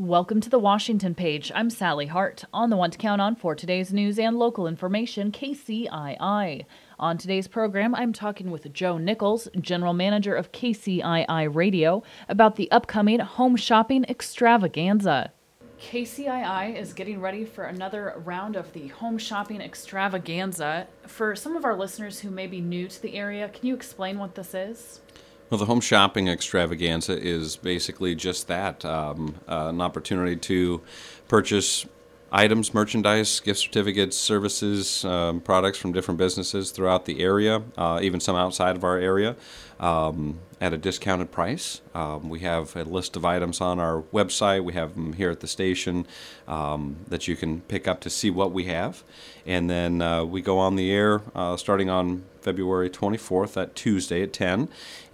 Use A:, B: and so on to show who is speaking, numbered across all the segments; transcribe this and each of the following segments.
A: Welcome to the Washington Page. I'm Sally Hart, on the one to count on for today's news and local information, KCII. On today's program, I'm talking with Joe Nichols, General Manager of KCII Radio, about the upcoming home shopping extravaganza. KCII is getting ready for another round of the home shopping extravaganza. For some of our listeners who may be new to the area, can you explain what this is?
B: Well, the home shopping extravaganza is basically just that, an opportunity to purchase items, merchandise, gift certificates, services, products from different businesses throughout the area, even some outside of our area, at a discounted price. We have a list of items on our website. We have them here at the station that you can pick up to see what we have. And then we go on the air starting on February 24th, that Tuesday at 10.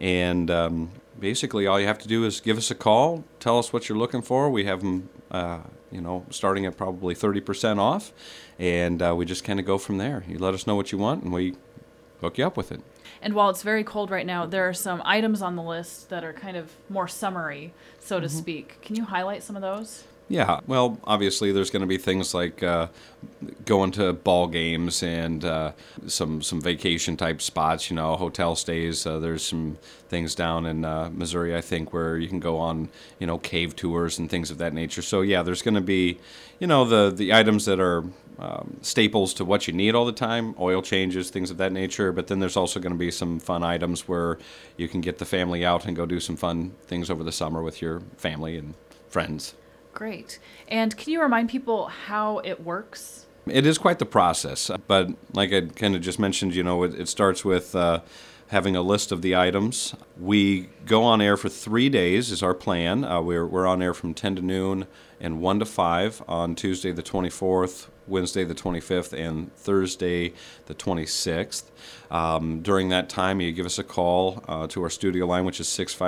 B: And basically all you have to do is give us a call, tell us what you're looking for. We have them starting at probably 30% off, and we just kind of go from there. You let us know what you want, and we hook you up with it.
A: And while it's very cold right now, there are some items on the list that are kind of more summery, so to speak. Can you highlight some of those?
B: Yeah, well, obviously there's going to be things like going to ball games and some vacation type spots, hotel stays. There's some things down in Missouri, I think, where you can go on, cave tours and things of that nature. So yeah, there's going to be, the items that are staples to what you need all the time, oil changes, things of that nature. But then there's also going to be some fun items where you can get the family out and go do some fun things over the summer with your family and friends.
A: Great. And can you remind people how it works?
B: It is quite the process, but like I kind of just mentioned, it starts with having a list of the items. We go on air for 3 days is our plan. We're on air from 10 to noon and 1 to 5 on Tuesday the 24th, Wednesday the 25th, and Thursday the 26th. During that time, you give us a call to our studio line, which is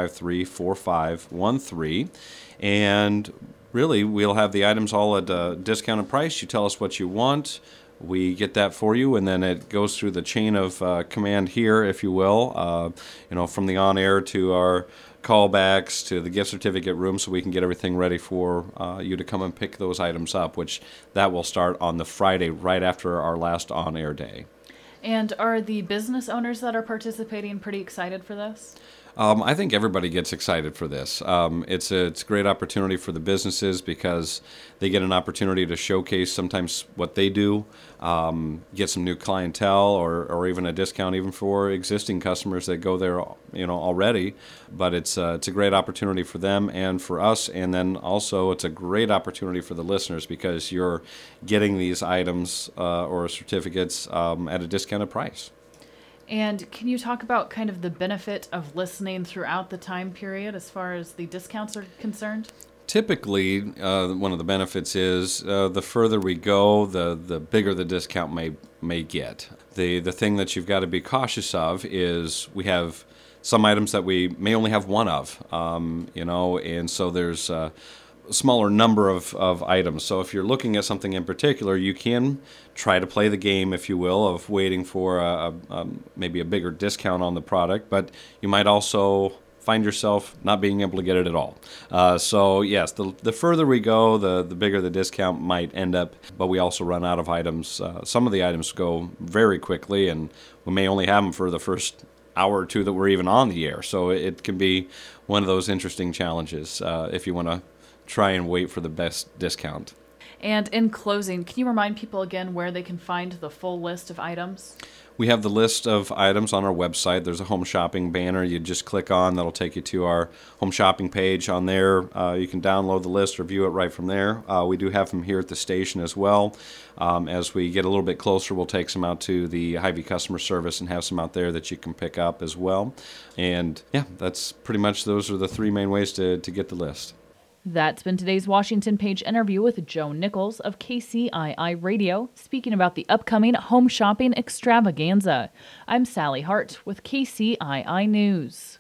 B: 653-4513, and really, we'll have the items all at a discounted price. You tell us what you want. We get that for you, and then it goes through the chain of command here, if you will, from the on-air to our callbacks to the gift certificate room, so we can get everything ready for you to come and pick those items up, which that will start on the Friday right after our last on-air day.
A: And are the business owners that are participating pretty excited for this?
B: I think everybody gets excited for this. It's a great opportunity for the businesses because they get an opportunity to showcase sometimes what they do, get some new clientele, or even a discount even for existing customers that go there, already. But it's a great opportunity for them and for us, and then also it's a great opportunity for the listeners because you're getting these items or certificates at a discounted price.
A: And can you talk about kind of the benefit of listening throughout the time period as far as the discounts are concerned?
B: Typically, one of the benefits is the further we go, the bigger the discount may get. The thing that you've got to be cautious of is we have some items that we may only have one of, and so there's a smaller number of items. So if you're looking at something in particular, you can try to play the game, if you will, of waiting for maybe a bigger discount on the product, but you might also find yourself not being able to get it at all. So yes, the further we go, the bigger the discount might end up, but we also run out of items. Some of the items go very quickly, and we may only have them for the first hour or two that we're even on the air. So it can be one of those interesting challenges if you want to try and wait for the best discount.
A: And in closing, can you remind people again where they can find the full list of items?
B: We have the list of items on our website. There's a home shopping banner you just click on. That'll take you to our home shopping page. On there, you can download the list or view it right from there. We do have them here at the station as well. As we get a little bit closer, we'll take some out to the Hy-Vee customer service and have some out there that you can pick up as well. And yeah, that's pretty much, those are the three main ways to get the list.
A: That's been today's Washington Page interview with Joe Nichols of KCII Radio, speaking about the upcoming home shopping extravaganza. I'm Sally Hart with KCII News.